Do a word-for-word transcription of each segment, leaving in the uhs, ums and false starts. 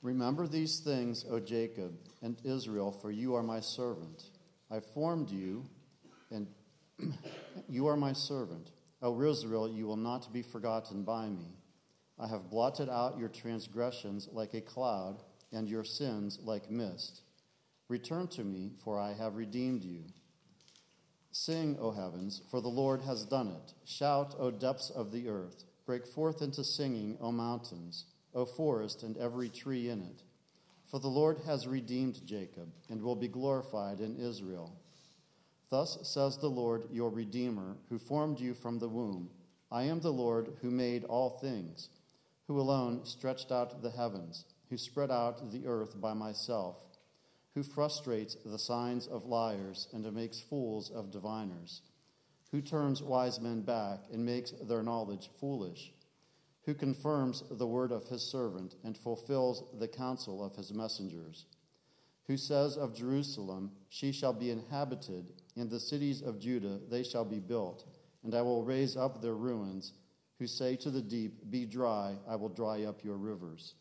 Remember these things, O Jacob and Israel, for you are my servant. I formed you, and you are my servant. O Israel, you will not be forgotten by me. I have blotted out your transgressions like a cloud, and your sins like mist. Return to me, for I have redeemed you. Sing, O heavens, for the Lord has done it. Shout, O depths of the earth. Break forth into singing, O mountains, O forest and every tree in it. For the Lord has redeemed Jacob, and will be glorified in Israel. Thus says the Lord, your Redeemer, who formed you from the womb. I am the Lord who made all things, who alone stretched out the heavens, who spread out the earth by myself, who frustrates the signs of liars and makes fools of diviners, who turns wise men back and makes their knowledge foolish, who confirms the word of his servant and fulfills the counsel of his messengers, who says of Jerusalem, she shall be inhabited, and the cities of Judah, they shall be built, and I will raise up their ruins, who say to the deep, be dry, I will dry up your rivers.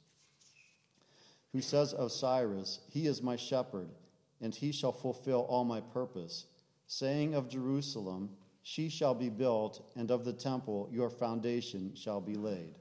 Who says of Cyrus, he is my shepherd, and he shall fulfill all my purpose, saying of Jerusalem, she shall be built, and of the temple your foundation shall be laid.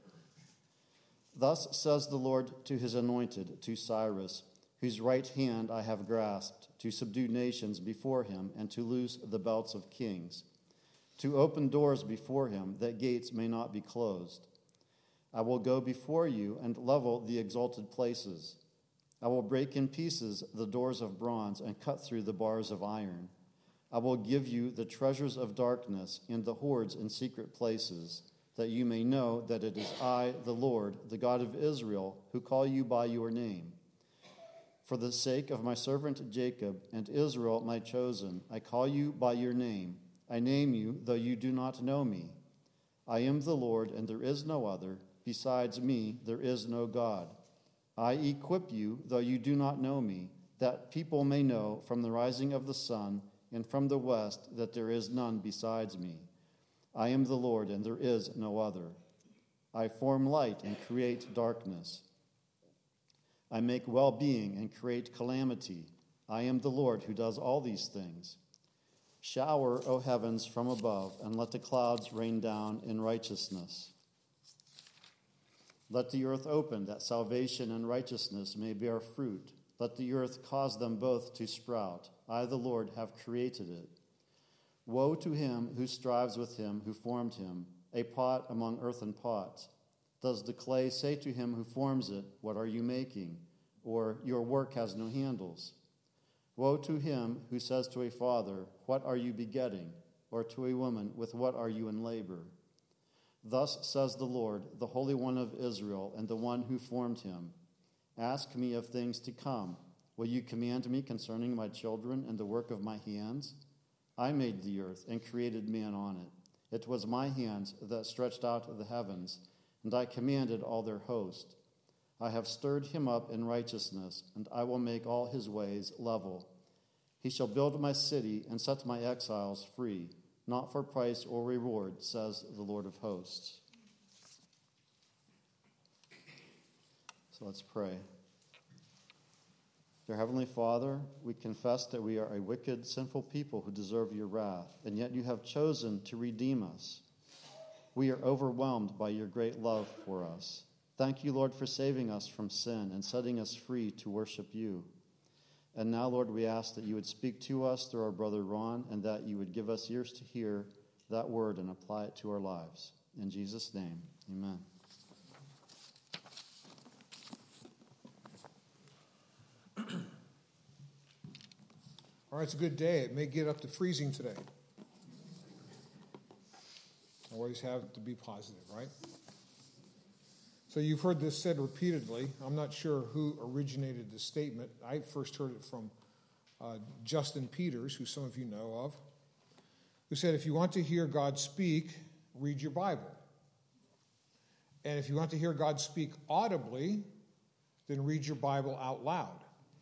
Thus says the Lord to his anointed, to Cyrus, whose right hand I have grasped, to subdue nations before him, and to loose the belts of kings, to open doors before him, that gates may not be closed. I will go before you and level the exalted places. I will break in pieces the doors of bronze and cut through the bars of iron. I will give you the treasures of darkness and the hoards in secret places, that you may know that it is I, the Lord, the God of Israel, who call you by your name. For the sake of my servant Jacob and Israel, my chosen, I call you by your name. I name you, though you do not know me. I am the Lord, and there is no other. Besides me, there is no God. I equip you, though you do not know me, that people may know from the rising of the sun and from the west that there is none besides me. I am the Lord, and there is no other. I form light and create darkness. I make well-being and create calamity. I am the Lord who does all these things. Shower, O heavens, from above, and let the clouds rain down in righteousness. Let the earth open, that salvation and righteousness may bear fruit. Let the earth cause them both to sprout. I, the Lord, have created it. Woe to him who strives with him who formed him, a pot among earthen pots. Does the clay say to him who forms it, what are you making? Or, your work has no handles. Woe to him who says to a father, what are you begetting? Or to a woman, with what are you in labor? Thus says the Lord, the Holy One of Israel, and the one who formed him. Ask me of things to come. Will you command me concerning my children and the work of my hands? I made the earth and created man on it. It was my hands that stretched out the heavens, and I commanded all their host. I have stirred him up in righteousness, and I will make all his ways level. He shall build my city and set my exiles free, not for price or reward, says the Lord of hosts. So let's pray. Dear Heavenly Father, we confess that we are a wicked, sinful people who deserve your wrath, and yet you have chosen to redeem us. We are overwhelmed by your great love for us. Thank you, Lord, for saving us from sin and setting us free to worship you. And now, Lord, we ask that you would speak to us through our brother Ron, and that you would give us ears to hear that word and apply it to our lives. In Jesus' name, amen. All right, it's a good day. It may get up to freezing today. Always have to be positive, right? So you've heard this said repeatedly. I'm not sure who originated the statement. I first heard it from uh, Justin Peters, who some of you know of, who said, if you want to hear God speak, read your Bible. And if you want to hear God speak audibly, then read your Bible out loud.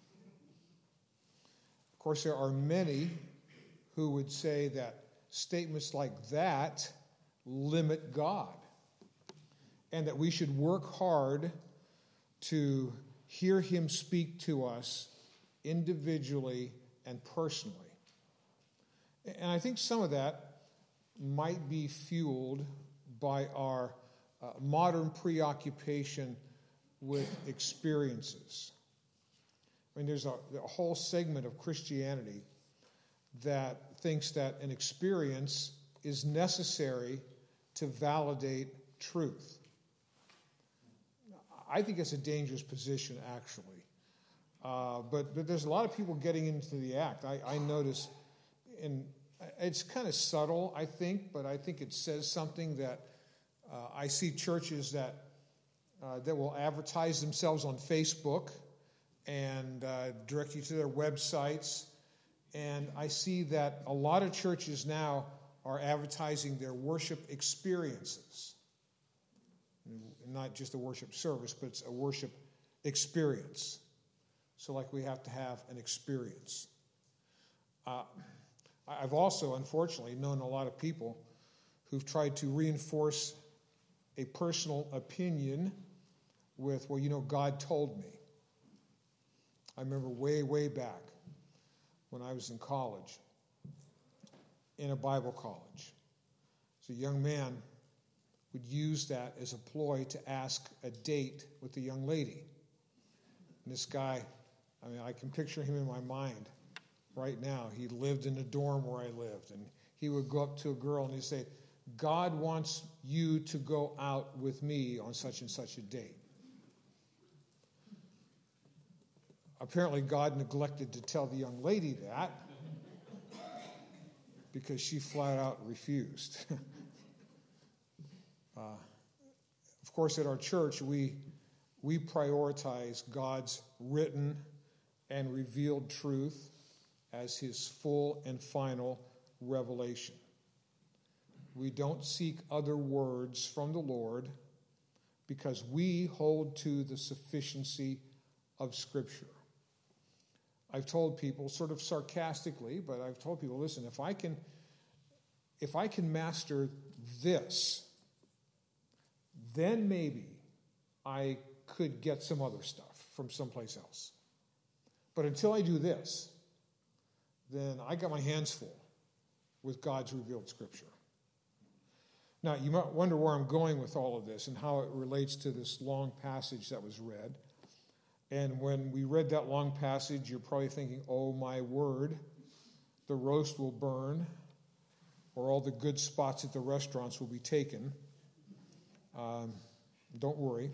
Of course, there are many who would say that statements like that limit God, and that we should work hard to hear him speak to us individually and personally. And I think some of that might be fueled by our uh, modern preoccupation with experiences. I mean, there's a, a whole segment of Christianity that thinks that an experience is necessary to validate truth. I think it's a dangerous position, actually. Uh, but, but there's a lot of people getting into the act. I, I notice, and it's kind of subtle, I think, but I think it says something that uh, I see churches that uh, that will advertise themselves on Facebook and uh, direct you to their websites. And I see that a lot of churches now are advertising their worship experiences. Not just a worship service, but it's a worship experience. So like we have to have an experience. Uh, I've also, unfortunately, known a lot of people who've tried to reinforce a personal opinion with, well, you know, God told me. I remember way, way back when I was in college, in a Bible college. As a young man, would use that as a ploy to ask a date with a young lady. And this guy, I mean, I can picture him in my mind right now. He lived in the dorm where I lived, and he would go up to a girl and he'd say, God wants you to go out with me on such and such a date. Apparently, God neglected to tell the young lady that because she flat out refused. uh, of course, at our church, we we prioritize God's written and revealed truth as his full and final revelation. We don't seek other words from the Lord because we hold to the sufficiency of Scripture. I've told people, sort of sarcastically, but I've told people, listen, if I can, if I can master this, then maybe I could get some other stuff from someplace else. But until I do this, then I got my hands full with God's revealed Scripture. Now, you might wonder where I'm going with all of this and how it relates to this long passage that was read. And when we read that long passage, you're probably thinking, oh, my word, the roast will burn, or all the good spots at the restaurants will be taken. Um, don't worry.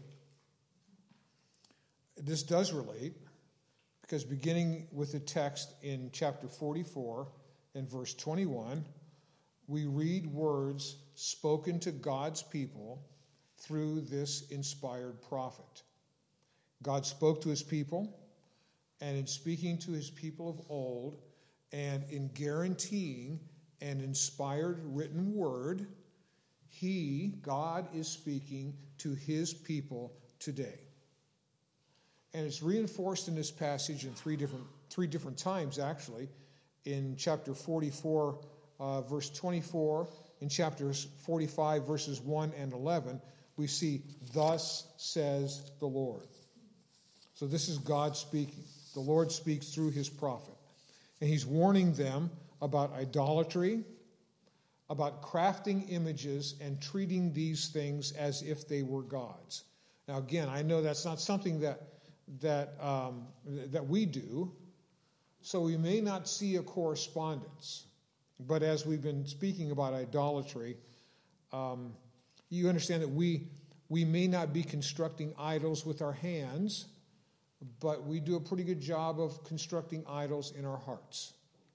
This does relate, because beginning with the text in chapter forty-four and verse twenty-one, we read words spoken to God's people through this inspired prophet. God spoke to his people, and in speaking to his people of old, and in guaranteeing an inspired written word, he, God, is speaking to his people today. And it's reinforced in this passage in three different three different times, actually. In chapter forty-four, uh, verse twenty-four, in chapters forty-five, verses one and eleven, we see, thus says the Lord. So this is God speaking. The Lord speaks through his prophet. And he's warning them about idolatry, about crafting images and treating these things as if they were gods. Now, again, I know that's not something that that um, that we do, so we may not see a correspondence. But as we've been speaking about idolatry, um, you understand that we we may not be constructing idols with our hands, but we do a pretty good job of constructing idols in our hearts.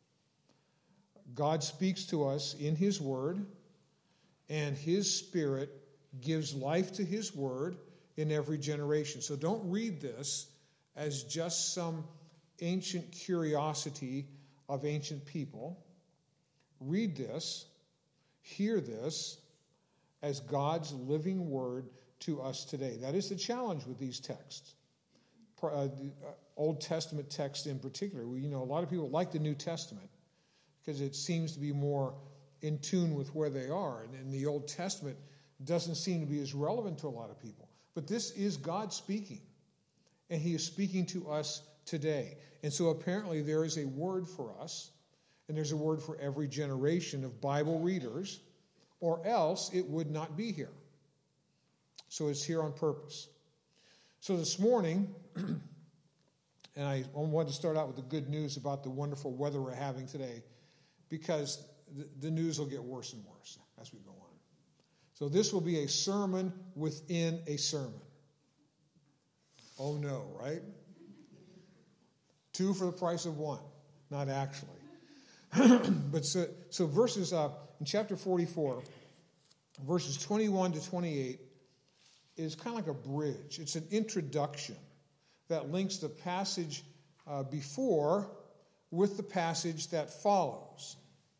God speaks to us in his word, and his Spirit gives life to his word in every generation. So don't read this as just some ancient curiosity of ancient people. Read this, hear this, as God's living word to us today. That is the challenge with these texts. Uh, the Old Testament text in particular. You know, a lot of people like the New Testament because it seems to be more in tune with where they are. And, and the Old Testament doesn't seem to be as relevant to a lot of people. But this is God speaking. and he is speaking to us today. And so apparently there is a word for us, and there's a word for every generation of Bible readers, or else it would not be here. So it's here on purpose. So this morning, and I want to start out with the good news about the wonderful weather we're having today, because the, the news will get worse and worse as we go on. So this will be a sermon within a sermon. Oh no, right? Two for the price of one. Not actually. But so, so verses uh, in chapter forty-four, verses twenty-one to twenty-eight is kind of like a bridge. It's an introduction that links the passage uh, before with the passage that follows.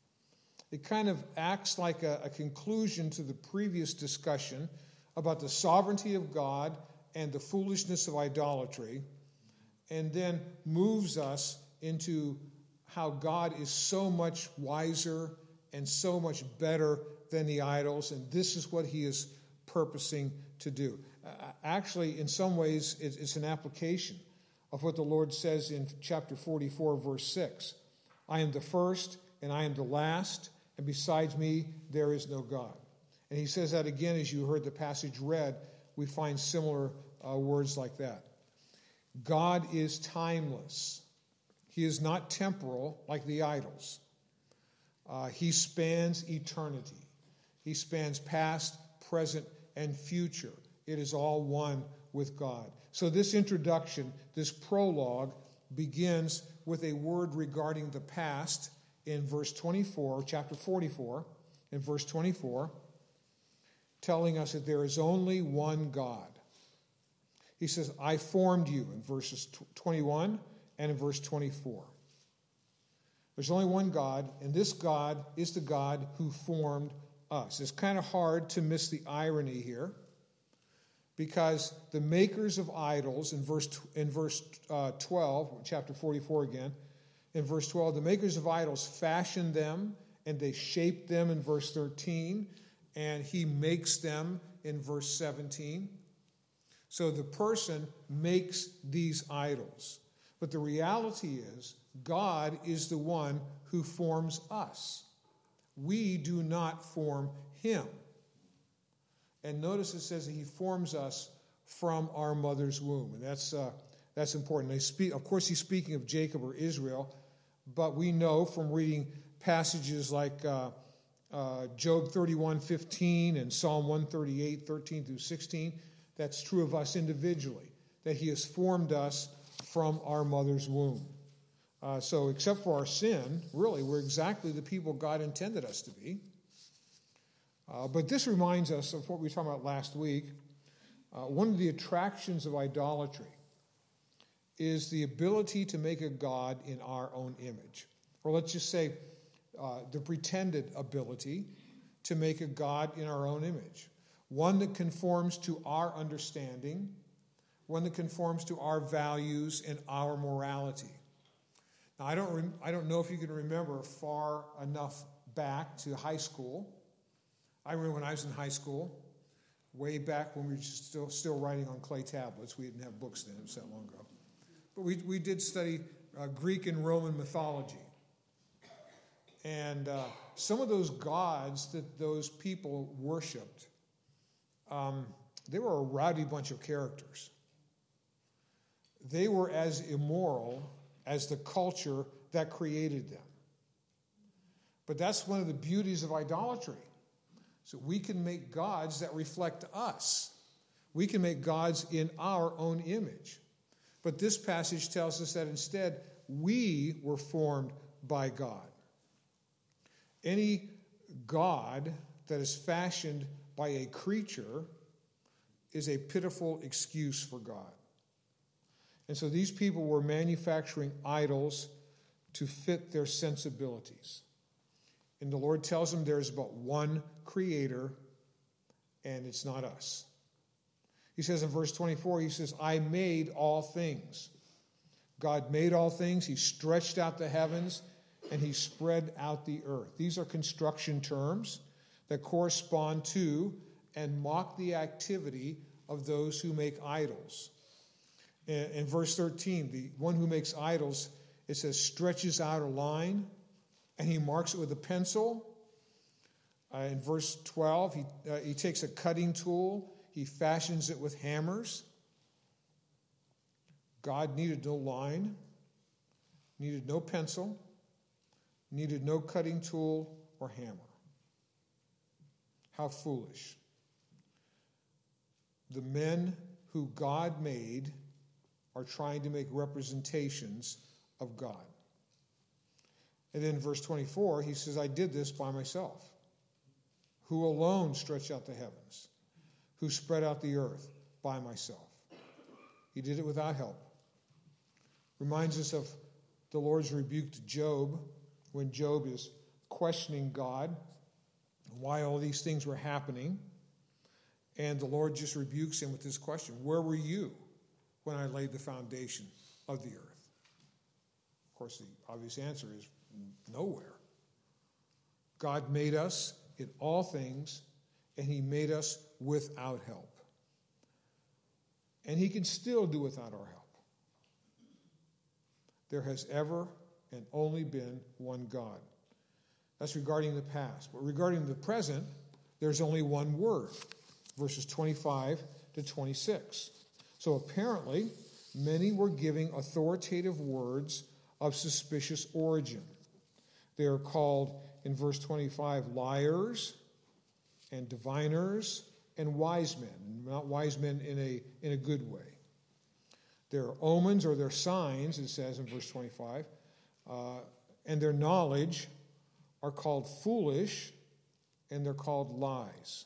It kind of acts like a, a conclusion to the previous discussion about the sovereignty of God and the foolishness of idolatry, and then moves us into how God is so much wiser and so much better than the idols, and this is what he is purposing to do. Uh, actually, in some ways, it's, it's an application of what the Lord says in chapter forty-four, verse six. I am the first, and I am the last, and besides me, there is no God. And he says that again, as you heard the passage read, we find similar uh, words like that. God is timeless. He is not temporal like the idols. Uh, he spans eternity. He spans past, present, and future. It is all one with God. So this introduction, this prologue, begins with a word regarding the past in verse twenty-four, chapter forty-four, in verse twenty-four, telling us that there is only one God. He says, I formed you in verses twenty-one and in verse twenty-four. There's only one God, and this God is the God who formed us. It's kind of hard to miss the irony here, because the makers of idols, in verse in verse uh, twelve, chapter forty-four again, in verse twelve, the makers of idols fashioned them, and they shaped them in verse thirteen, and he makes them in verse seventeen. So the person makes these idols. But the reality is, God is the one who forms us. We do not form him. And notice it says that he forms us from our mother's womb. And that's uh, that's important. They speak, of course, he's speaking of Jacob or Israel, but we know from reading passages like uh, uh, Job thirty-one fifteen and Psalm one thirty-eight thirteen through sixteen, that's true of us individually, that he has formed us from our mother's womb. Uh, so except for our sin, really, we're exactly the people God intended us to be. Uh, but this reminds us of what we were talking about last week. Uh, one of the attractions of idolatry is the ability to make a God in our own image. Or let's just say uh, the pretended ability to make a God in our own image. One that conforms to our understanding, one that conforms to our values and our morality. Now, I don't, rem- I don't know if you can remember far enough back to high school. I remember when I was in high school, way back when we were still still writing on clay tablets. We didn't have books then, it was that long ago. But we, we did study uh, Greek and Roman mythology. And uh, some of those gods that those people worshipped, um, they were a rowdy bunch of characters. They were as immoral as the culture that created them. But that's one of the beauties of idolatry. So we can make gods that reflect us. We can make gods in our own image. But this passage tells us that instead we were formed by God. Any god that is fashioned by a creature is a pitiful excuse for God. And so these people were manufacturing idols to fit their sensibilities. And the Lord tells them there's but one creator, and it's not us. He says in verse twenty-four, he says, I made all things. God made all things. He stretched out the heavens, and he spread out the earth. These are construction terms that correspond to and mock the activity of those who make idols. In, in verse thirteen, the one who makes idols, it says, stretches out a line, and he marks it with a pencil. Uh, in verse twelve, he, uh, he takes a cutting tool, he fashions it with hammers. God needed no line, needed no pencil, needed no cutting tool or hammer. How foolish. The men who God made are trying to make representations of God. And then in verse twenty-four, he says, I did this by myself. Who alone stretched out the heavens? Who spread out the earth? By myself. He did it without help. Reminds us of the Lord's rebuke to Job when Job is questioning God why all these things were happening. And the Lord just rebukes him with this question: where were you when I laid the foundation of the earth? Of course, the obvious answer is nowhere. God made us in all things, and he made us without help. And he can still do without our help. There has ever and only been one God. That's regarding the past. But regarding the present, there's only one word, verses twenty-five to twenty-six. So apparently, many were giving authoritative words of suspicious origin. They are called, in verse twenty-five, liars and diviners and wise men. Not wise men in a, in a good way. Their omens or their signs, it says in verse twenty-five, uh, and their knowledge are called foolish, and they're called lies.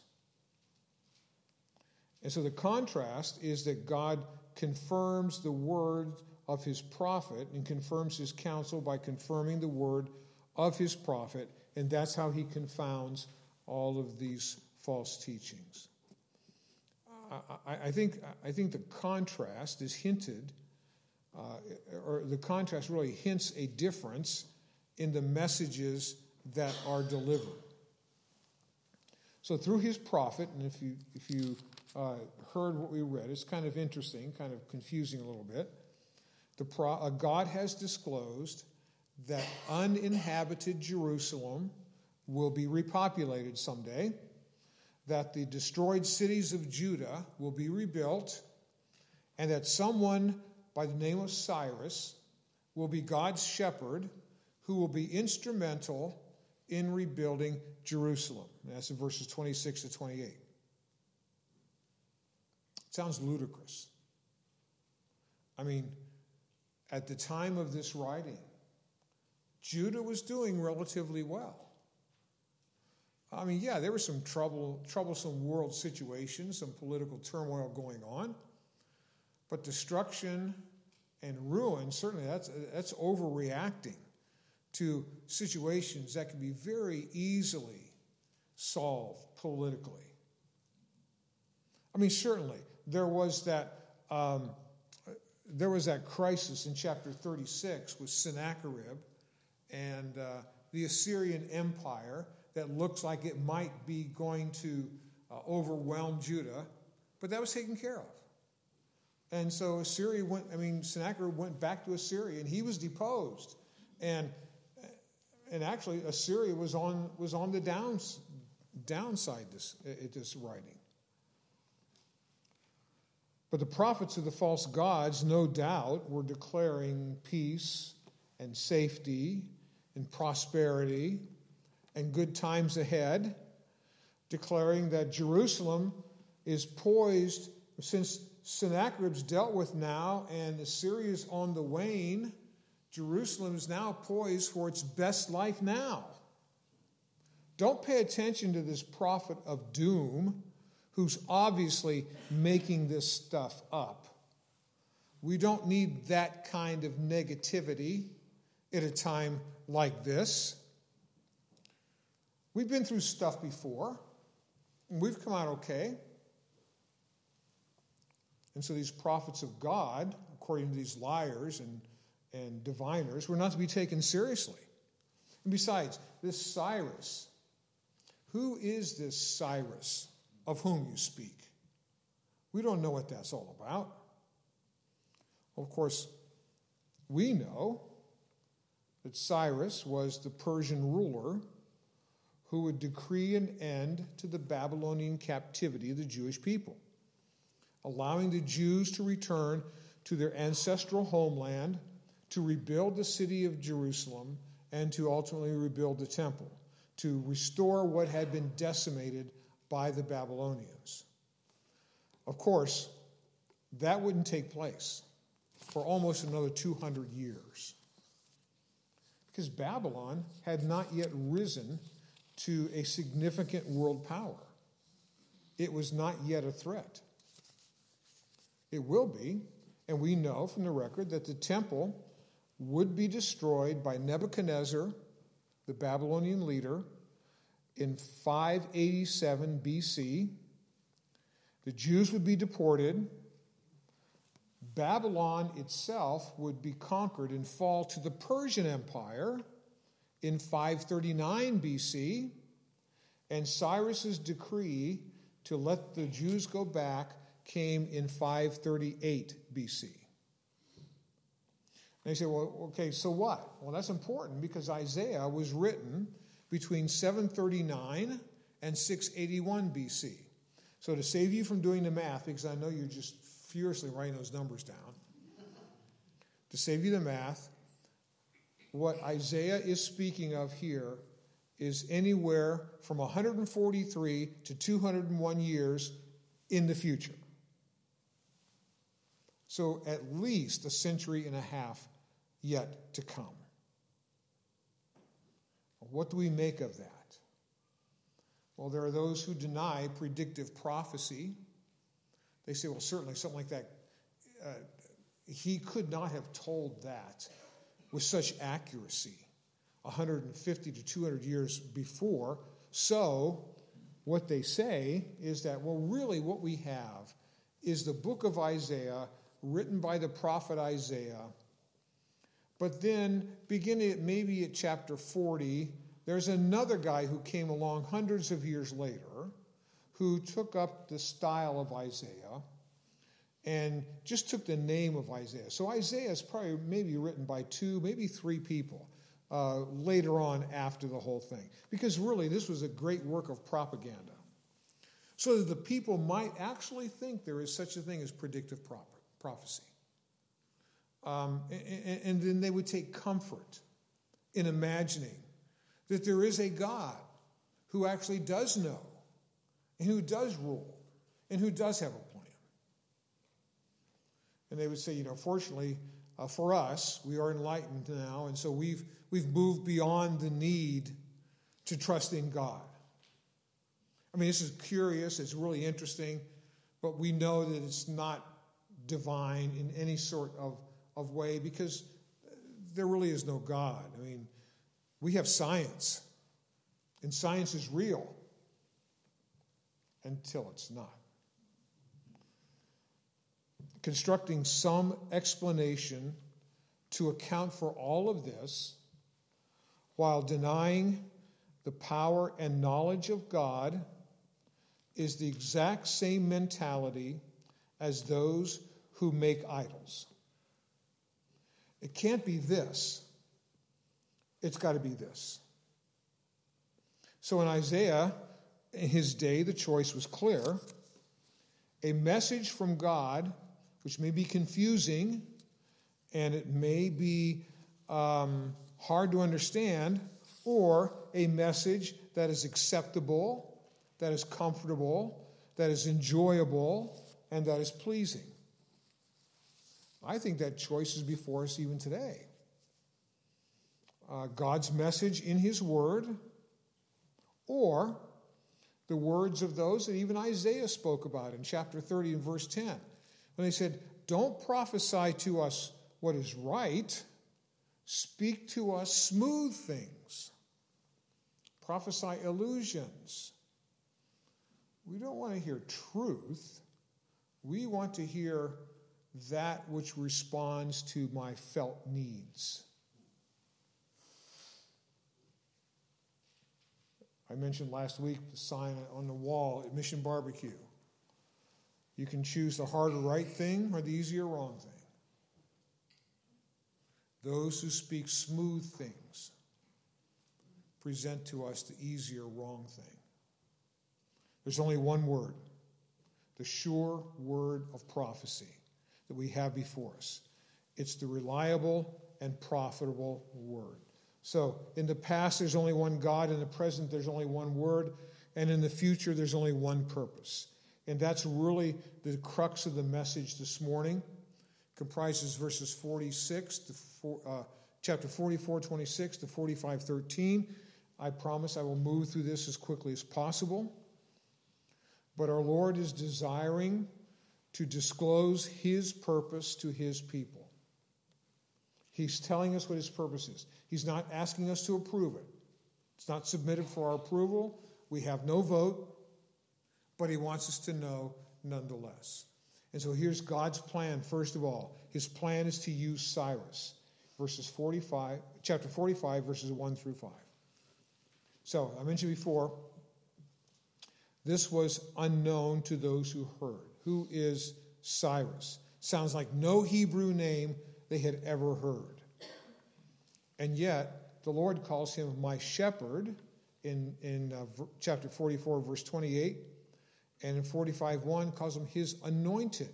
And so the contrast is that God confirms the word of his prophet and confirms his counsel by confirming the word of his prophet, and that's how he confounds all of these false teachings. I, I, think, I think the contrast is hinted, uh, or the contrast really hints a difference in the messages that are delivered. So through his prophet, and if you if you uh, heard what we read, it's kind of interesting, kind of confusing a little bit. The pro, uh, God has disclosed that uninhabited Jerusalem will be repopulated someday, that the destroyed cities of Judah will be rebuilt, and that someone by the name of Cyrus will be God's shepherd who will be instrumental in rebuilding Jerusalem. And that's in verses twenty-six to twenty-eight. It sounds ludicrous. I mean, at the time of this writing, Judah was doing relatively well. I mean, yeah, there were some trouble, troublesome world situations, some political turmoil going on, but destruction and ruin, certainly that's, that's overreacting to situations that can be very easily solved politically. I mean, certainly, there was that um, there was that crisis in chapter thirty-six with Sennacherib and uh, the Assyrian Empire that looks like it might be going to uh, overwhelm Judah, but that was taken care of. And so Assyria went, I mean, Sennacherib went back to Assyria, and he was deposed. And and actually, Assyria was on was on the downs, downside this, at this writing. But the prophets of the false gods, no doubt, were declaring peace and safety and prosperity and good times ahead, declaring that Jerusalem is poised, since Sennacherib's dealt with now and Assyria's on the wane, Jerusalem is now poised for its best life now. Don't pay attention to this prophet of doom who's obviously making this stuff up. We don't need that kind of negativity at a time like this. We've been through stuff before, and we've come out okay. And so these prophets of God, according to these liars and, and diviners, were not to be taken seriously. And besides, this Cyrus, who is this Cyrus of whom you speak? We don't know what that's all about. Well, of course, we know that Cyrus was the Persian ruler who would decree an end to the Babylonian captivity of the Jewish people, allowing the Jews to return to their ancestral homeland, to rebuild the city of Jerusalem, and to ultimately rebuild the temple, to restore what had been decimated by the Babylonians. Of course, that wouldn't take place for almost another two hundred years, because Babylon had not yet risen to a significant world power. It was not yet a threat. It will be, and we know from the record that the temple would be destroyed by Nebuchadnezzar, the Babylonian leader, in five eighty-seven B C. The Jews would be deported. Babylon itself would be conquered and fall to the Persian Empire in five thirty-nine B C, and Cyrus's decree to let the Jews go back came in five thirty-eight B C. And they say, well, okay, so what? Well, that's important because Isaiah was written between seven thirty-nine and six eighty-one B C. So to save you from doing the math, because I know you're just furiously writing those numbers down, to save you the math, what Isaiah is speaking of here is anywhere from one hundred forty-three to two hundred one years in the future. So at least a century and a half yet to come. What do we make of that? Well, there are those who deny predictive prophecy. They say, well, certainly something like that, uh, he could not have told that with such accuracy one hundred fifty to two hundred years before. So what they say is that, well, really what we have is the book of Isaiah written by the prophet Isaiah. But then beginning at maybe at chapter forty, there's another guy who came along hundreds of years later who took up the style of Isaiah and just took the name of Isaiah. So Isaiah is probably maybe written by two, maybe three people uh, later on after the whole thing. Because really, this was a great work of propaganda. So that the people might actually think there is such a thing as predictive prophecy. Um, and, and then they would take comfort in imagining that there is a God who actually does know and who does rule and who does have a plan. And they would say, you know, fortunately uh, for us, we are enlightened now, and so we've we've moved beyond the need to trust in God. I mean, this is curious, it's really interesting, but we know that it's not divine in any sort of, of way because there really is no God. I mean, we have science, and science is real until it's not. Constructing some explanation to account for all of this while denying the power and knowledge of God is the exact same mentality as those who make idols. It can't be this. It's got to be this. So in Isaiah, in his day, the choice was clear. A message from God, which may be confusing, and it may be um, hard to understand, or a message that is acceptable, that is comfortable, that is enjoyable, and that is pleasing. I think that choice is before us even today. Uh, God's message in his word, or the words of those that even Isaiah spoke about in chapter thirty and verse ten. When they said, don't prophesy to us what is right, speak to us smooth things. Prophesy illusions. We don't want to hear truth. We want to hear that which responds to my felt needs. I mentioned last week the sign on the wall at Mission Barbecue. You can choose the hard or right thing or the easy or wrong thing. Those who speak smooth things present to us the easier wrong thing. There's only one word, the sure word of prophecy that we have before us. It's the reliable and profitable word. So in the past, there's only one God. In the present, there's only one word. And in the future, there's only one purpose. And that's really the crux of the message this morning. It comprises verses forty-six to four, uh, chapter forty-four, twenty-six to forty-five, thirteen. I promise I will move through this as quickly as possible. But our Lord is desiring to disclose his purpose to his people. He's telling us what his purpose is. He's not asking us to approve it. It's not submitted for our approval. We have no vote, but he wants us to know nonetheless. And so here's God's plan, first of all. His plan is to use Cyrus, verses forty-five, chapter forty-five, verses one through five. So, I mentioned before, this was unknown to those who heard. Who is Cyrus? Sounds like no Hebrew name they had ever heard. And yet, the Lord calls him my shepherd in, in uh, chapter forty-four, verse twenty-eight. And in forty-five, one calls him his anointed.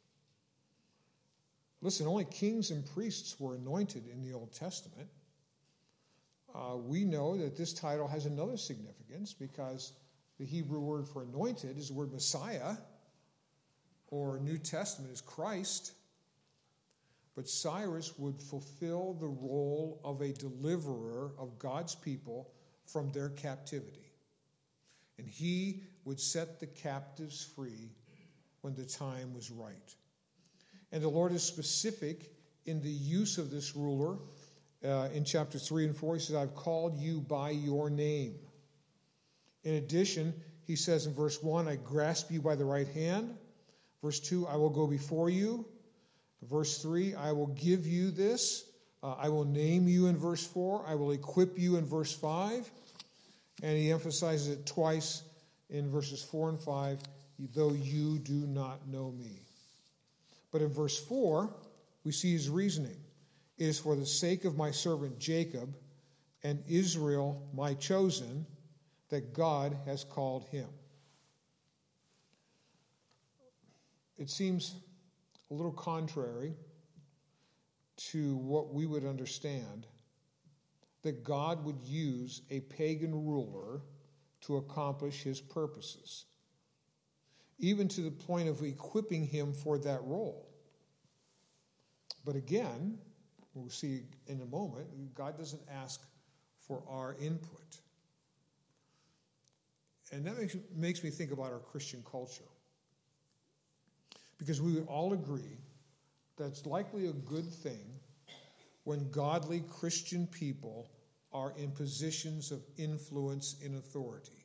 Listen, only kings and priests were anointed in the Old Testament. Uh, we know that this title has another significance because the Hebrew word for anointed is the word Messiah, or New Testament is Christ. But Cyrus would fulfill the role of a deliverer of God's people from their captivity. And he would set the captives free when the time was right. And the Lord is specific in the use of this ruler. Uh, in chapter three and four, he says, I've called you by your name. In addition, he says in verse one, I grasp you by the right hand. Verse two, I will go before you. Verse three, I will give you this. Uh, I will name you in verse four. I will equip you in verse five. And he emphasizes it twice in verses four and five, though you do not know me. But in verse four, we see his reasoning. It is for the sake of my servant Jacob and Israel, my chosen, that God has called him. It seems a little contrary to what we would understand that God would use a pagan ruler to accomplish his purposes, even to the point of equipping him for that role. But again, we'll see in a moment, God doesn't ask for our input. And that makes, makes me think about our Christian culture. Because we would all agree that it's likely a good thing when godly Christian people are in positions of influence and authority.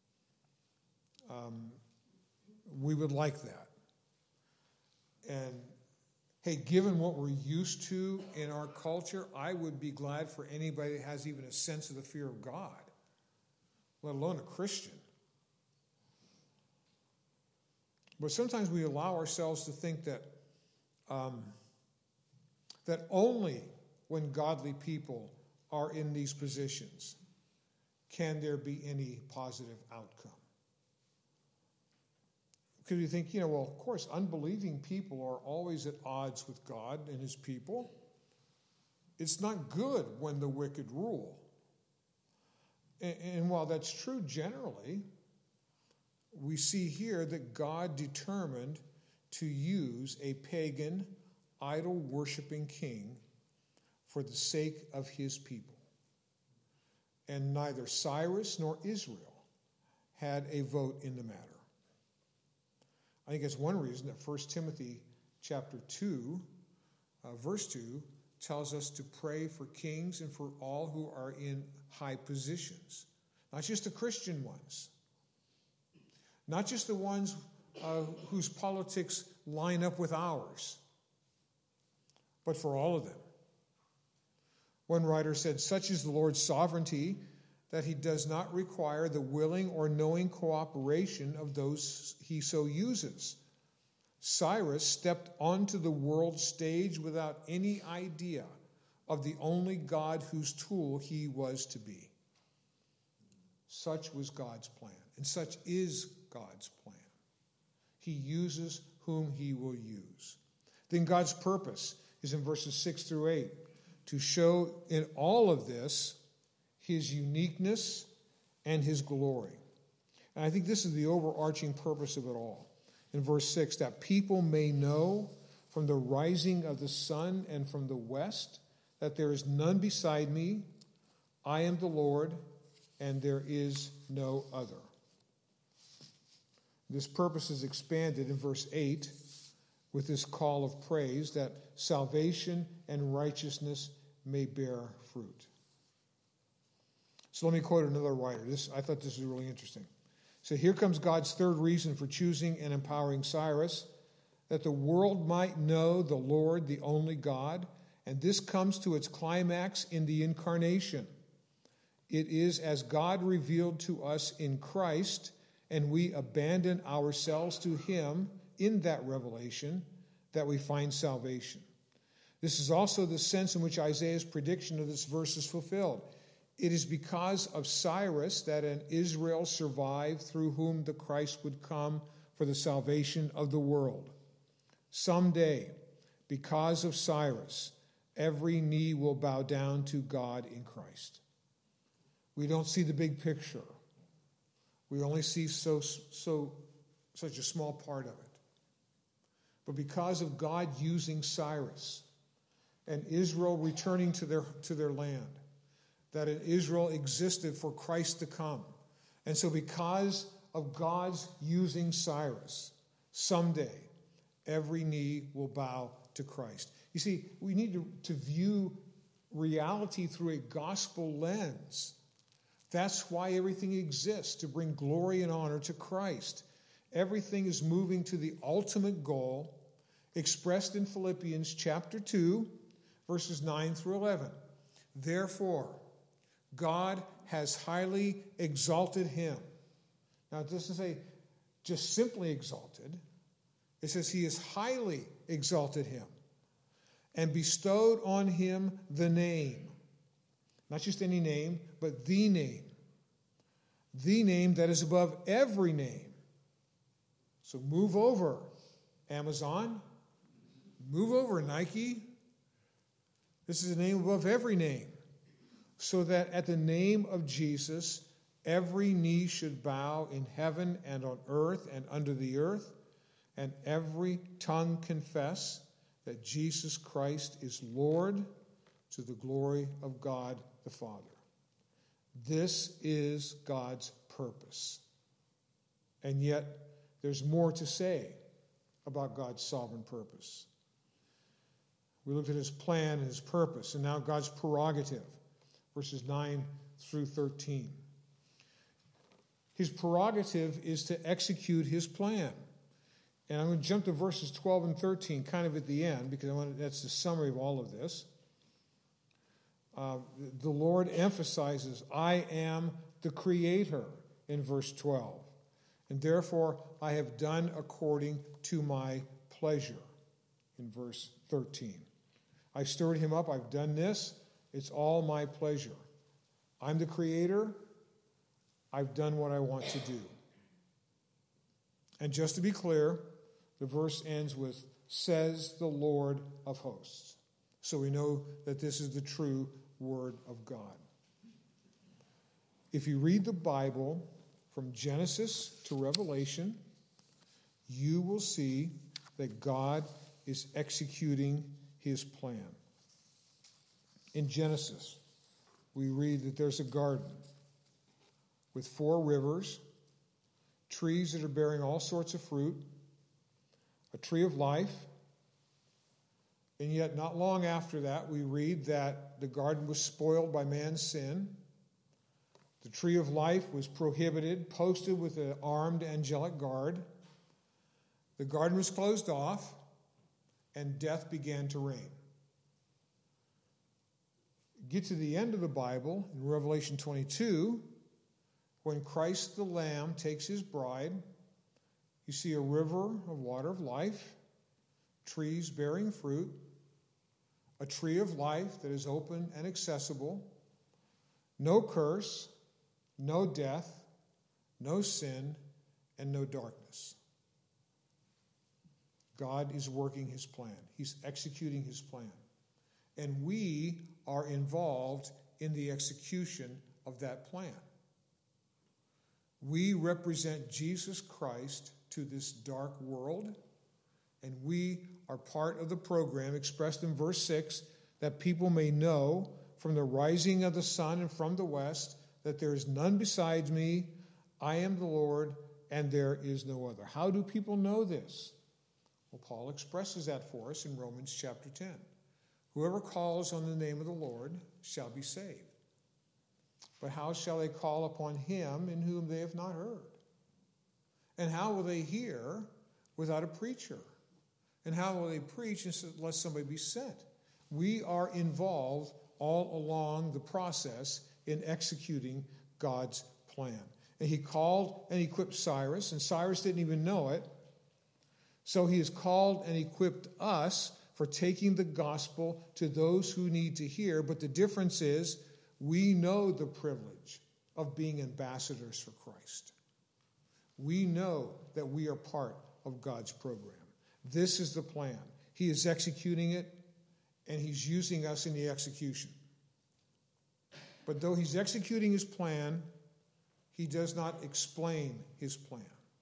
Um, we would like that. And hey, given what we're used to in our culture, I would be glad for anybody that has even a sense of the fear of God, let alone a Christian. But sometimes we allow ourselves to think that um, that only when godly people are in these positions can there be any positive outcome. Because you think, you know, well, of course, unbelieving people are always at odds with God and his people. It's not good when the wicked rule. And, and while that's true generally, we see here that God determined to use a pagan, idol-worshiping king for the sake of his people. And neither Cyrus nor Israel had a vote in the matter. I think that's one reason that First Timothy chapter two, uh, verse two, tells us to pray for kings and for all who are in high positions. Not just the Christian ones. Not just the ones uh, whose politics line up with ours, but for all of them. One writer said, such is the Lord's sovereignty that he does not require the willing or knowing cooperation of those he so uses. Cyrus stepped onto the world stage without any idea of the only God whose tool he was to be. Such was God's plan, and such is God's plan. He uses whom he will use. Then God's purpose is in verses six through eight, to show in all of this his uniqueness and his glory. And I think this is the overarching purpose of it all. In verse six, that people may know from the rising of the sun and from the west that there is none beside me. I am the Lord, and there is no other. This purpose is expanded in verse eight with this call of praise that salvation and righteousness may bear fruit. So let me quote another writer. This, I thought this was really interesting. So here comes God's third reason for choosing and empowering Cyrus, that the world might know the Lord, the only God, and this comes to its climax in the incarnation. It is as God revealed to us in Christ, and we abandon ourselves to him in that revelation, that we find salvation. This is also the sense in which Isaiah's prediction of this verse is fulfilled. It is because of Cyrus that an Israel survived through whom the Christ would come for the salvation of the world. Someday, because of Cyrus, every knee will bow down to God in Christ. We don't see the big picture. We only see so, so, such a small part of it. But because of God using Cyrus and Israel returning to their, to their land, that in Israel existed for Christ to come. And so because of God's using Cyrus, someday every knee will bow to Christ. You see, we need to, to view reality through a gospel lens. That's why everything exists, to bring glory and honor to Christ. Everything is moving to the ultimate goal expressed in Philippians chapter two, verses nine through eleven. Therefore, God has highly exalted him. Now, it doesn't say just simply exalted. It says he has highly exalted him and bestowed on him the name. Not just any name, but the name. The name that is above every name. So move over, Amazon. Move over, Nike. This is a name above every name. So that at the name of Jesus, every knee should bow in heaven and on earth and under the earth, and every tongue confess that Jesus Christ is Lord, to the glory of God the Father. This is God's purpose. And yet, there's more to say about God's sovereign purpose. We looked at his plan and his purpose, and now God's prerogative, verses nine through thirteen. His prerogative is to execute his plan. And I'm going to jump to verses twelve and thirteen, kind of at the end, because I want to, that's the summary of all of this. Uh, the Lord emphasizes, I am the Creator, in verse twelve. And therefore, I have done according to my pleasure, in verse thirteen. I've stirred him up, I've done this, it's all my pleasure. I'm the Creator, I've done what I want to do. And just to be clear, the verse ends with, says the Lord of hosts. So we know that this is the true word of God. If you read the Bible from Genesis to Revelation, you will see that God is executing his plan. In Genesis, we read that there's a garden with four rivers, trees that are bearing all sorts of fruit, a tree of life, and yet not long after that, we read that the garden was spoiled by man's sin. The tree of life was prohibited, posted with an armed angelic guard. The garden was closed off, and death began to reign. Get to the end of the Bible, in Revelation twenty-two, when Christ the Lamb takes his bride, you see a river of water of life, trees bearing fruit, a tree of life that is open and accessible, no curse, no death, no sin, and no darkness. God is working his plan. He's executing his plan. And we are involved in the execution of that plan. We represent Jesus Christ to this dark world, and we are part of the program expressed in verse six, that people may know from the rising of the sun and from the west that there is none besides me. I am the Lord, and there is no other. How do people know this? Well, Paul expresses that for us in Romans chapter ten. Whoever calls on the name of the Lord shall be saved. But how shall they call upon him in whom they have not heard? And how will they hear without a preacher? And how will they preach unless somebody be sent? We are involved all along the process in executing God's plan. And he called and equipped Cyrus, and Cyrus didn't even know it. So he has called and equipped us for taking the gospel to those who need to hear. But the difference is we know the privilege of being ambassadors for Christ. We know that we are part of God's program. This is the plan. He is executing it, and he's using us in the execution. But though he's executing his plan, he does not explain his plan.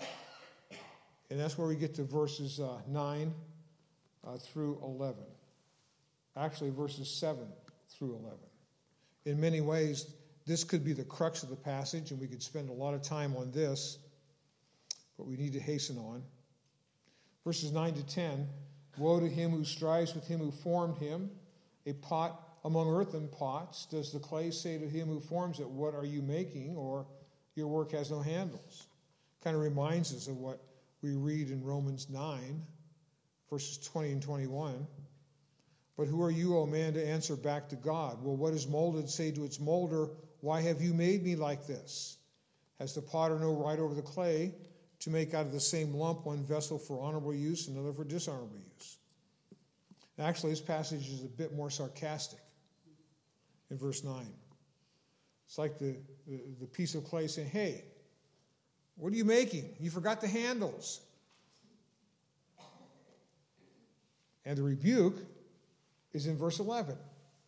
And that's where we get to verses uh, nine uh, through eleven. Actually, verses seven through eleven. In many ways, this could be the crux of the passage, and we could spend a lot of time on this, but we need to hasten on. Verses nine to ten, woe to him who strives with him who formed him, a pot among earthen pots. Does the clay say to him who forms it, what are you making? Or your work has no handles. Kind of reminds us of what we read in Romans nine, verses twenty and twenty-one. But who are you, O man, to answer back to God? Will what is molded say to its molder, why have you made me like this? Has the potter no right over the clay to make out of the same lump one vessel for honorable use and another for dishonorable use? Actually, this passage is a bit more sarcastic in verse nine. It's like the, the, the piece of clay saying, hey, what are you making? You forgot the handles. And the rebuke is in verse eleven.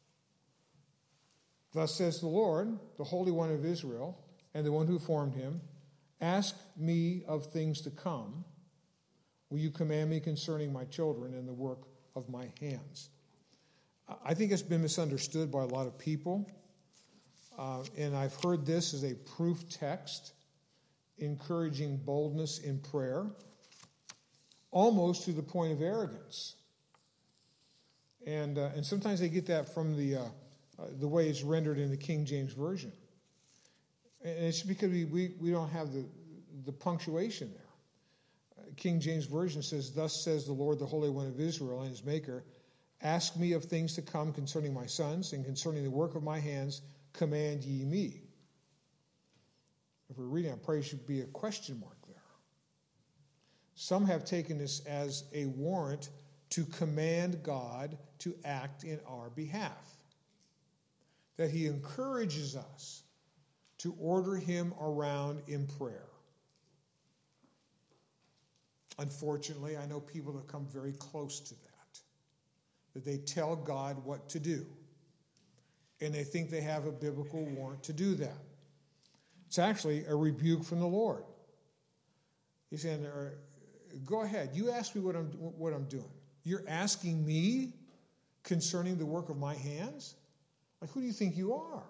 Thus says the Lord, the Holy One of Israel, and the one who formed him, ask me of things to come. Will you command me concerning my children and the work of my hands? I think it's been misunderstood by a lot of people. Uh, and I've heard this as a proof text encouraging boldness in prayer, almost to the point of arrogance. And uh, and sometimes they get that from the uh, uh, the way it's rendered in the King James Version. And it's because we, we, we don't have the, the punctuation there. Uh, King James Version says, thus says the Lord, the Holy One of Israel and his Maker, ask me of things to come concerning my sons, and concerning the work of my hands, command ye me. If we're reading, I pray it should be a question mark there. Some have taken this as a warrant to command God to act in our behalf. That he encourages us to order him around in prayer. Unfortunately, I know people that come very close to that. That they tell God what to do. And they think they have a biblical warrant to do that. It's actually a rebuke from the Lord. He's saying, go ahead, you ask me what I'm, what I'm doing. You're asking me concerning the work of my hands? Like, who do you think you are?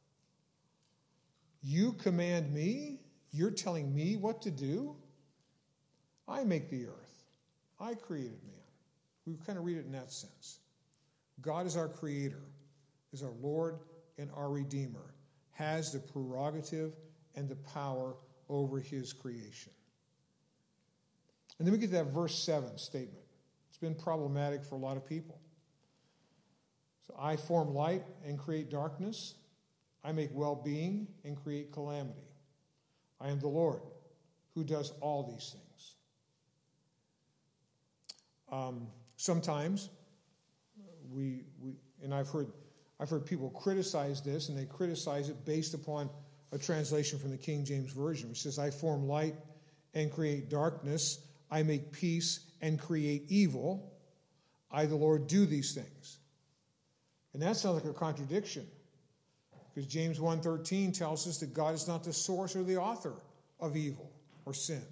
You command me? You're telling me what to do? I make the earth. I created man. We kind of read it in that sense. God is our creator, is our Lord and our Redeemer, has the prerogative and the power over his creation. And then we get that verse seven statement. It's been problematic for a lot of people. So I form light and create darkness. I make well-being and create calamity. I am the Lord who does all these things. Um, sometimes we, we I've heard, I've heard people criticize this, and they criticize it based upon a translation from the King James Version, which says, I form light and create darkness. I make peace and create evil. I, the Lord, do these things. And that sounds like a contradiction, because James one thirteen tells us that God is not the source or the author of evil or sin.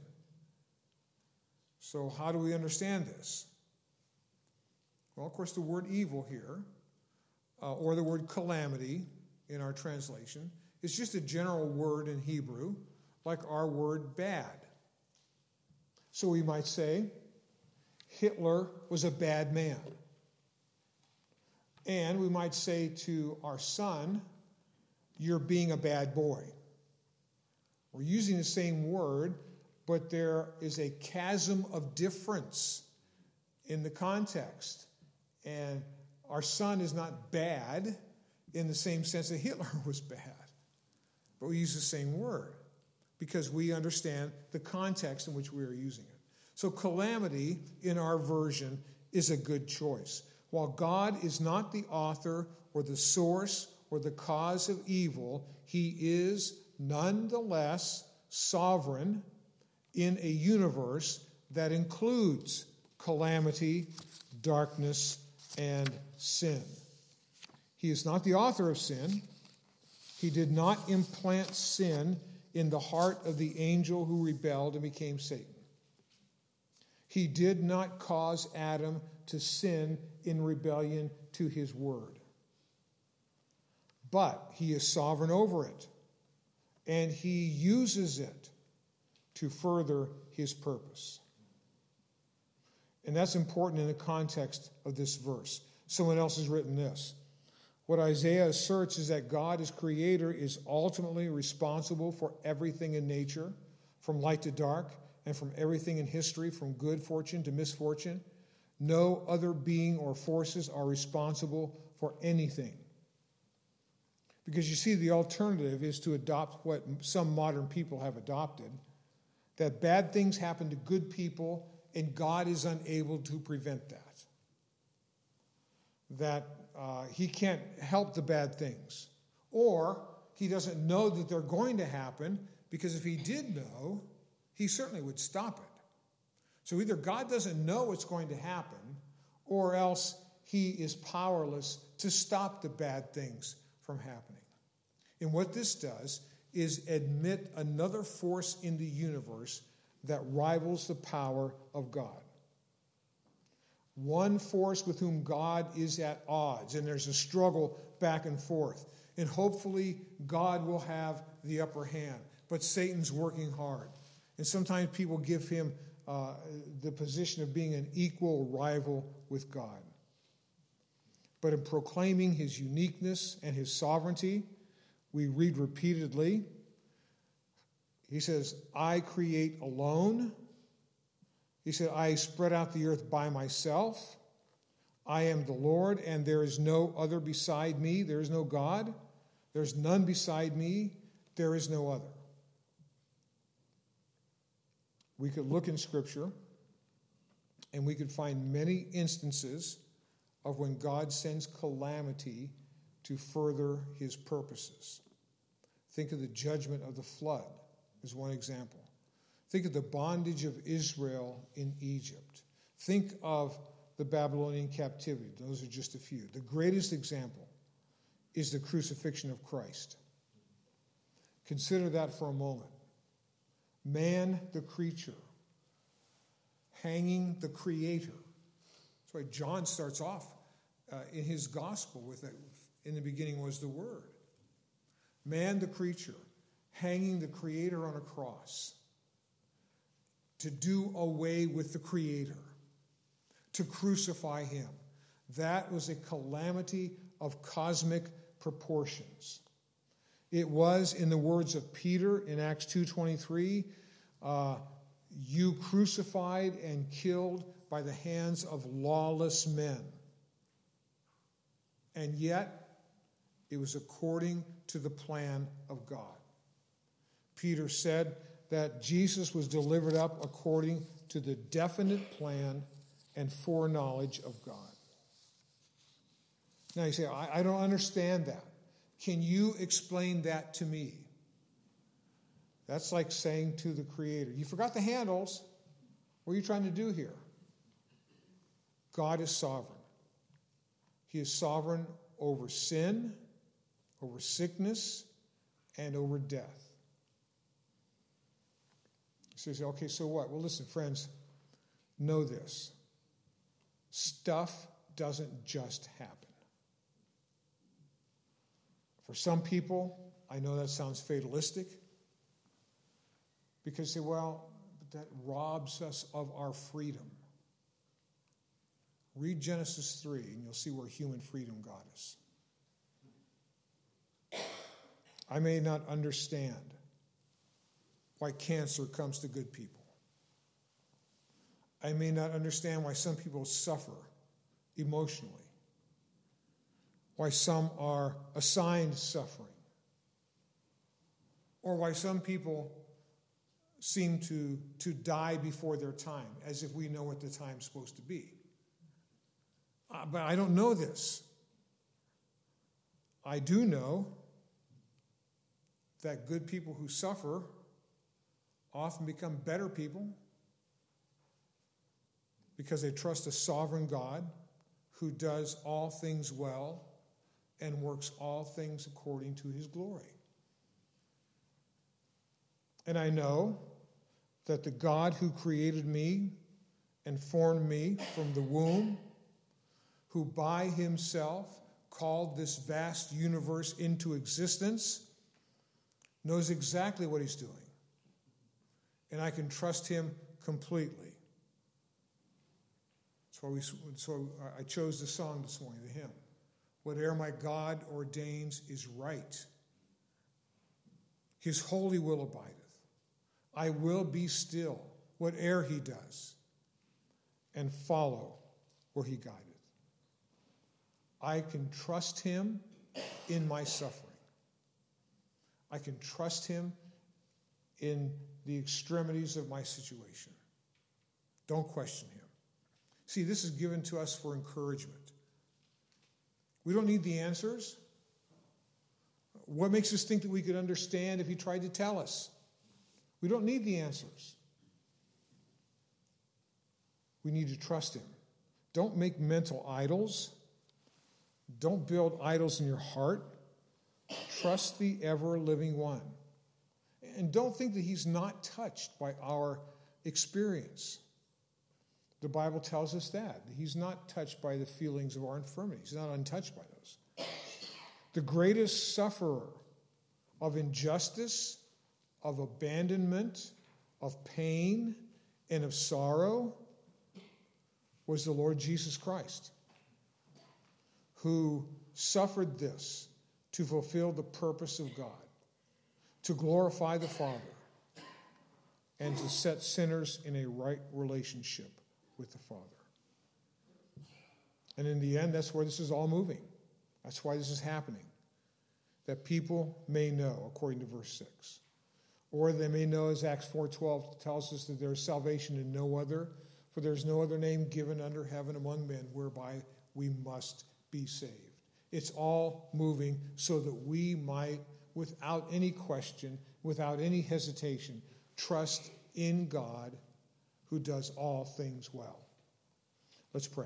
So how do we understand this? Well, of course, the word evil here, uh, or the word calamity in our translation, is just a general word in Hebrew, like our word bad. So we might say, Hitler was a bad man. And we might say to our son, you're being a bad boy. We're using the same word, but there is a chasm of difference in the context. And our son is not bad in the same sense that Hitler was bad. But we use the same word because we understand the context in which we are using it. So calamity in our version is a good choice. While God is not the author or the source or the cause of evil, he is nonetheless sovereign in a universe that includes calamity, darkness, and sin. He is not the author of sin. He did not implant sin in the heart of the angel who rebelled and became Satan. He did not cause Adam to sin in rebellion to his word. But he is sovereign over it, and he uses it to further his purpose. And that's important in the context of this verse. Someone else has written this. What Isaiah asserts is that God as creator is ultimately responsible for everything in nature, from light to dark, and from everything in history, from good fortune to misfortune. No other being or forces are responsible for anything. Because you see, the alternative is to adopt what some modern people have adopted, that bad things happen to good people and God is unable to prevent that. That uh, he can't help the bad things. Or he doesn't know that they're going to happen, because if he did know, he certainly would stop it. So either God doesn't know what's going to happen, or else he is powerless to stop the bad things from happening. And what this does is admit another force in the universe that rivals the power of God. One force with whom God is at odds, and there's a struggle back and forth. And hopefully God will have the upper hand. But Satan's working hard. And sometimes people give him uh, the position of being an equal rival with God. But in proclaiming his uniqueness and his sovereignty, we read repeatedly, he says, I create alone. He said, I spread out the earth by myself. I am the Lord, and there is no other beside me. There is no God. There's none beside me. There is no other. We could look in Scripture, and we could find many instances of when God sends calamity to further his purposes. Think of the judgment of the flood as one example. Think of the bondage of Israel in Egypt. Think of the Babylonian captivity. Those are just a few. The greatest example is the crucifixion of Christ. Consider that for a moment. Man, the creature, hanging the Creator. That's why John starts off uh, in his gospel with it. In the beginning was the Word. Man, the creature, hanging the Creator on a cross to do away with the Creator, to crucify him. That was a calamity of cosmic proportions. It was, in the words of Peter in Acts two twenty-three, uh, you crucified and killed by the hands of lawless men. And yet, it was according to the plan of God. Peter said that Jesus was delivered up according to the definite plan and foreknowledge of God. Now you say, I, I don't understand that. Can you explain that to me? That's like saying to the Creator, you forgot the handles. What are you trying to do here? God is sovereign. He is sovereign over sin, over sickness, and over death. So you say, okay, so what? Well, listen, friends, know this. Stuff doesn't just happen. For some people, I know that sounds fatalistic, because they say, well, but that robs us of our freedom. Read Genesis three, and you'll see where human freedom got us. I may not understand why cancer comes to good people. I may not understand why some people suffer emotionally, why some are assigned suffering, or why some people seem to, to die before their time, as if we know what the time's supposed to be. Uh, but I don't know this. I do know that good people who suffer often become better people because they trust a sovereign God who does all things well and works all things according to his glory. And I know that the God who created me and formed me from the womb, who by himself called this vast universe into existence, knows exactly what he's doing. And I can trust him completely. That's why we, so I chose the song this morning, the hymn. Whate'er my God ordains is right. His holy will abideth. I will be still, whate'er he does, and follow where he guideth. I can trust him in my suffering. I can trust him in the extremities of my situation. Don't question him. See, this is given to us for encouragement. We don't need the answers. What makes us think that we could understand if he tried to tell us? We don't need the answers. We need to trust him. Don't make mental idols. Don't build idols in your heart. Trust the ever-living one. And don't think that he's not touched by our experience. The Bible tells us that. He's not touched by the feelings of our infirmities. He's not untouched by those. The greatest sufferer of injustice, of abandonment, of pain, and of sorrow was the Lord Jesus Christ, who suffered this to fulfill the purpose of God, to glorify the Father, and to set sinners in a right relationship with the Father. And in the end, that's where this is all moving. That's why this is happening. That people may know, according to verse six. Or they may know, as Acts four twelve tells us, that there is salvation in no other, for there is no other name given under heaven among men whereby we must be saved. It's all moving so that we might, without any question, without any hesitation, trust in God who does all things well. Let's pray.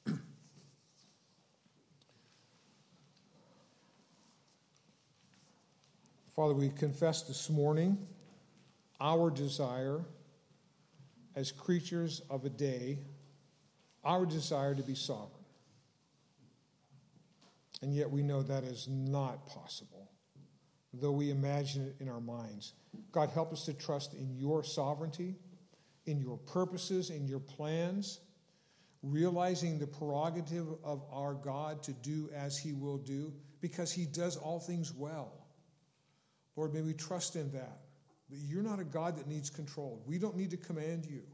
Father, we confess this morning our desire as creatures of a day, our desire to be sovereign. And yet we know that is not possible, though we imagine it in our minds. God, help us to trust in your sovereignty, in your purposes, in your plans, realizing the prerogative of our God to do as he will do, because he does all things well. Lord, may we trust in that, that you're not a God that needs control. We don't need to command you,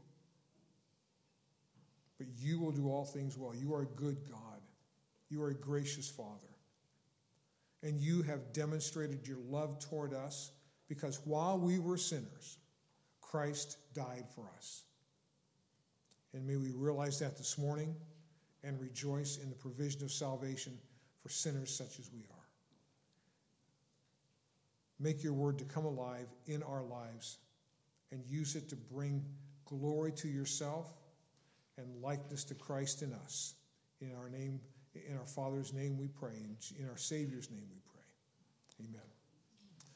but you will do all things well. You are a good God. You are a gracious Father. And you have demonstrated your love toward us because while we were sinners, Christ died for us. And may we realize that this morning and rejoice in the provision of salvation for sinners such as we are. Make your word to come alive in our lives and use it to bring glory to yourself and likeness to Christ in us. In our name, in our Father's name we pray, in our Savior's name we pray.